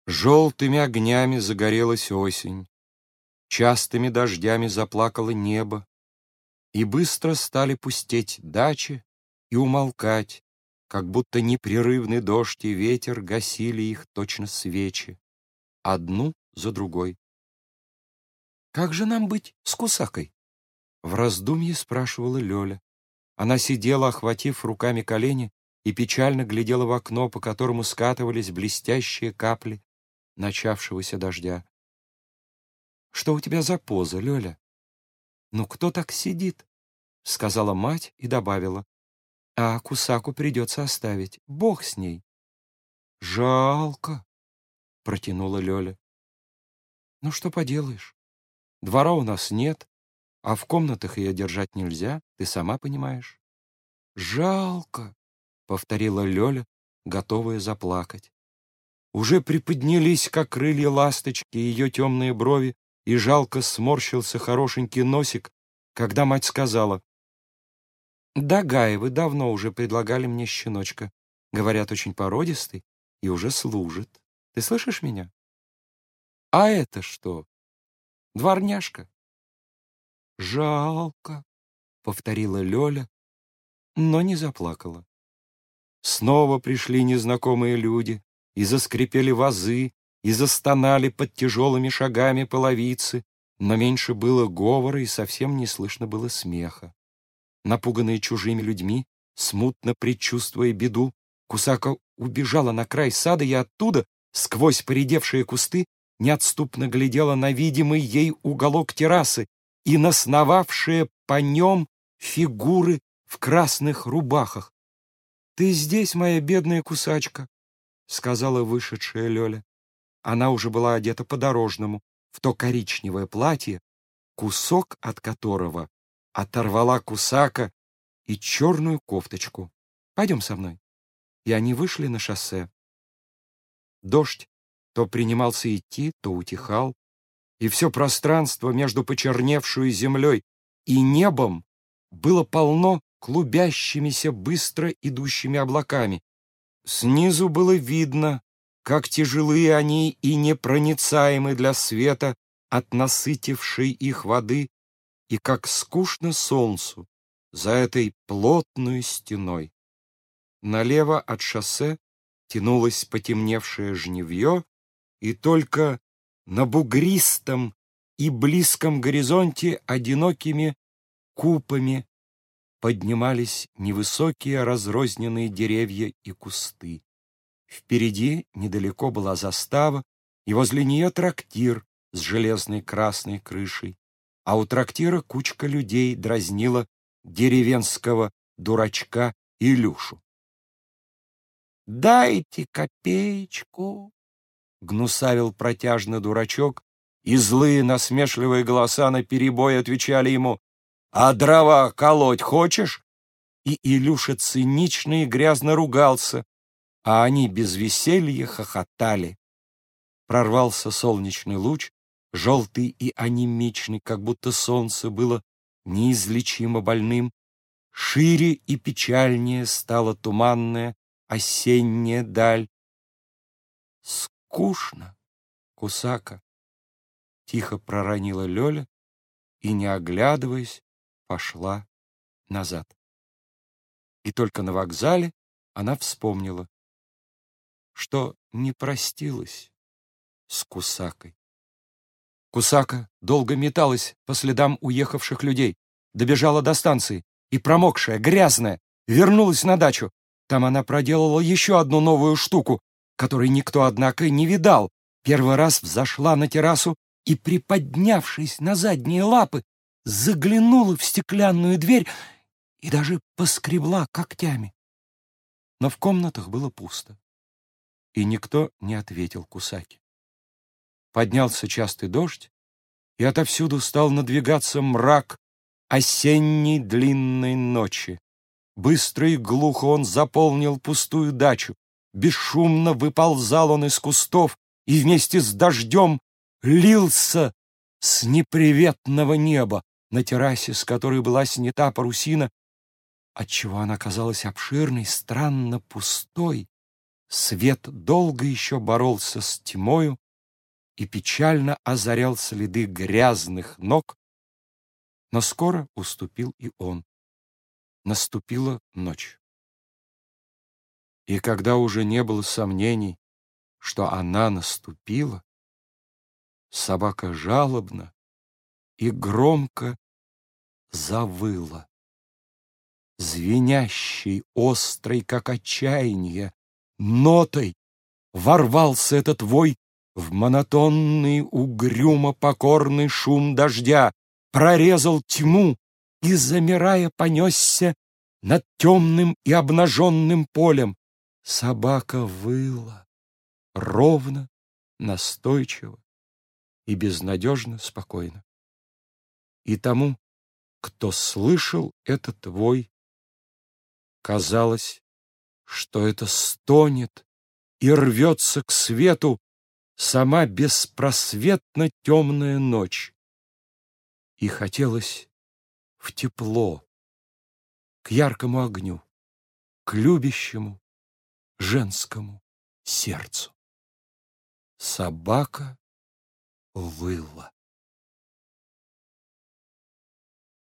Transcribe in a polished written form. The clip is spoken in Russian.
Желтыми огнями загорелась осень, частыми дождями заплакало небо, и быстро стали пустеть дачи и умолкать, как будто непрерывный дождь и ветер гасили их точно свечи, одну за другой. «Как же нам быть с Кусакой?» — в раздумье спрашивала Лёля. Она сидела, охватив руками колени, и печально глядела в окно, по которому скатывались блестящие капли начавшегося дождя. «Что у тебя за поза, Лёля? Ну кто так сидит?» — сказала мать и добавила. «А Кусаку придется оставить. Бог с ней». «Жалко», — протянула Лёля. «Ну что поделаешь? Двора у нас нет, а в комнатах ее держать нельзя, ты сама понимаешь». «Жалко», — повторила Лёля, готовая заплакать. Уже приподнялись, как крылья ласточки, ее темные брови, и жалко сморщился хорошенький носик, когда мать сказала: «Да, Гаевы давно уже предлагали мне щеночка. Говорят, очень породистый и уже служит. Ты слышишь меня? А это что? Дворняжка». «Жалко», — повторила Лёля, но не заплакала. Снова пришли незнакомые люди, и заскрипели вазы, и застонали под тяжелыми шагами половицы, но меньше было говора и совсем не слышно было смеха. Напуганная чужими людьми, смутно предчувствуя беду, Кусака убежала на край сада и оттуда, сквозь поредевшие кусты, неотступно глядела на видимый ей уголок террасы и на сновавшие по нем фигуры в красных рубахах. «Ты здесь, моя бедная кусачка», — сказала вышедшая Лёля. Она уже была одета по-дорожному, в то коричневое платье, кусок от которого оторвала Кусака и черную кофточку. «Пойдем со мной». И они вышли на шоссе. Дождь то принимался идти, то утихал, и все пространство между почерневшую землей и небом было полно клубящимися быстро идущими облаками. Снизу было видно, как тяжелые они и непроницаемы для света от насытившей их воды, и как скучно солнцу за этой плотной стеной. Налево от шоссе тянулось потемневшее жнивье, и только на бугристом и близком горизонте одинокими купами поднимались невысокие разрозненные деревья и кусты. Впереди недалеко была застава, и возле нее трактир с железной красной крышей, а у трактира кучка людей дразнила деревенского дурачка Илюшу. «Дайте копеечку!» — гнусавил протяжно дурачок, и злые насмешливые голоса наперебой отвечали ему: «А дрова колоть хочешь?» И Илюша цинично и грязно ругался, а они без веселья хохотали. Прорвался солнечный луч, желтый и анемичный, как будто солнце было неизлечимо больным. Шире и печальнее стала туманная осенняя даль. «Скучно, Кусака!» — тихо проронила Лёля и, не оглядываясь, пошла назад. И только на вокзале она вспомнила, что не простилась с Кусакой. Кусака долго металась по следам уехавших людей, добежала до станции и, промокшая, грязная, вернулась на дачу. Там она проделала еще одну новую штуку, которой никто, однако, не видал. Первый раз взошла на террасу и, приподнявшись на задние лапы, заглянула в стеклянную дверь и даже поскребла когтями. Но в комнатах было пусто, и никто не ответил Кусаке. Поднялся частый дождь, и отовсюду стал надвигаться мрак осенней длинной ночи. Быстро и глухо он заполнил пустую дачу, бесшумно выползал он из кустов и вместе с дождем лился с неприветного неба на террасе, с которой была снята парусина, отчего она казалась обширной, странно пустой, Свет долго еще боролся с тьмою и печально озарял следы грязных ног, но скоро уступил и он. Наступила ночь. И когда уже не было сомнений, что она наступила, собака жалобно и громко завыла. Звенящей, острой, как отчаяние, нотой ворвался этот вой в монотонный, угрюмо покорный шум дождя, прорезал тьму и, замирая, понесся над темным и обнаженным полем. Собака выла ровно, настойчиво и безнадежно спокойно. И тому, кто слышал этот вой, казалось, что это стонет и рвется к свету сама беспросветно темная ночь. И хотелось в тепло, к яркому огню, к любящему женскому сердцу. Собака выла.